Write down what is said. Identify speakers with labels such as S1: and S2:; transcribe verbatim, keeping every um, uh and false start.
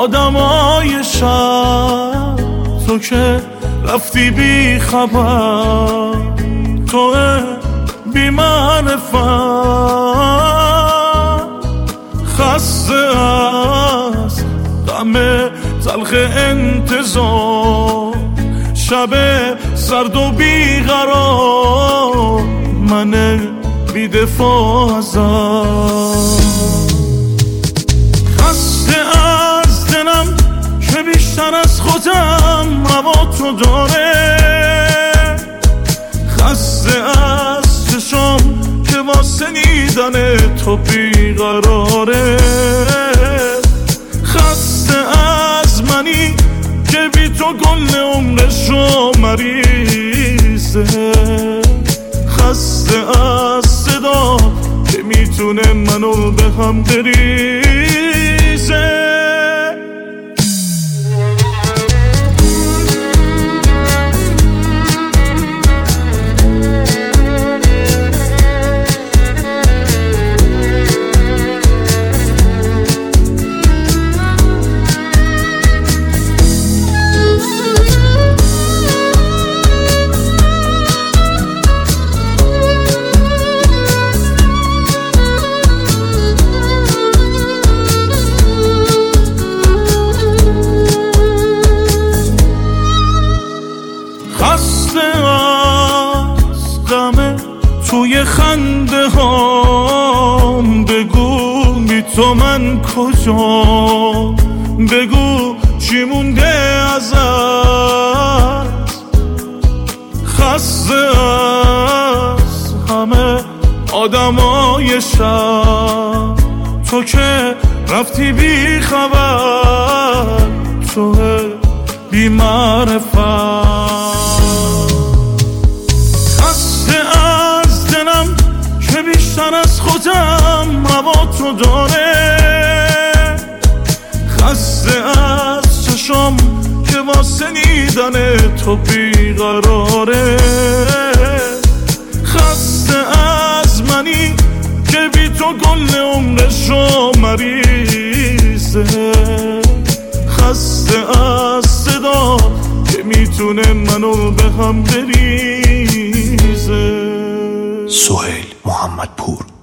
S1: آدمای شب، تو که رفتی بی خبر، تو بی معرفت، خسته از غم تلخ انتظار، شب سرد و بیقرار، من بی دفاع ازم. خسته از دلم که بیشتر از خودم هوا تو داره، خسته از چشم که واسه نیدن تو بیقراره، خسته از منی که بی تو گل عمرشو مریضه، خسته از صدا که میتونه منو به هم بریزه. خسته از غم توی خنده هام، بگو بی تو من کجا، بگو چی مونده ازت. خسته از همه آدمای شب، تو که رفتی بی خبر، تو بی معرفت، بیشتر از خودم هوا تو داره، خسته از چشم که واسه نیدن تو بیقراره، خسته از منی که بی تو گل عمرشو مریضه، خسته از صدا که میتونه منو به هم بریزه.
S2: سهیل محمدپور.